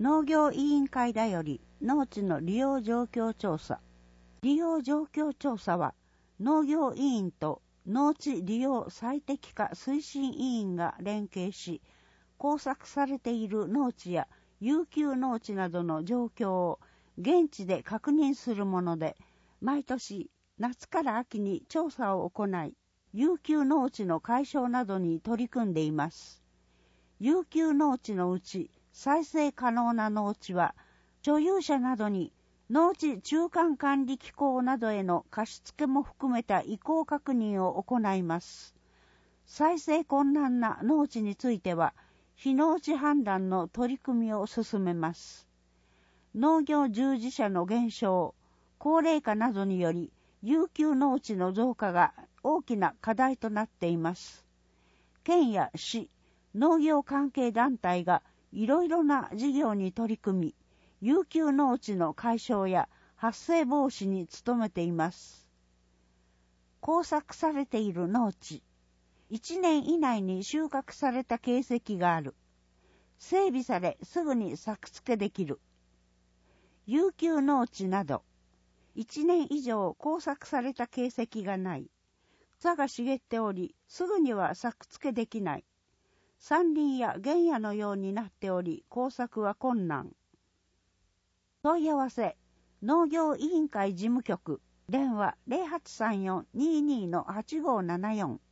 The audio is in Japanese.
農業委員会だより農地の利用状況調査。利用状況調査は農業委員と農地利用最適化推進委員が連携し、耕作されている農地や遊休農地などの状況を現地で確認するもので、毎年夏から秋に調査を行い、遊休農地の解消などに取り組んでいます。遊休農地のうち再生可能な農地は、所有者などに農地中間管理機構などへの貸付も含めた意向確認を行います。再生困難な農地については、非農地判断の取り組みを進めます。農業従事者の減少、高齢化などにより、遊休農地の増加が大きな課題となっています。県や市、農業関係団体がいろいろな事業に取り組み、遊休農地の解消や発生防止に努めています。耕作されている農地、1年以内に収穫された形跡がある。整備されすぐに作付けできる。遊休農地など、1年以上耕作された形跡がない。草が茂っており、すぐには作付けできない。山林や原野のようになっており、耕作は困難。問い合わせ、農業委員会事務局、電話 0834-22-8574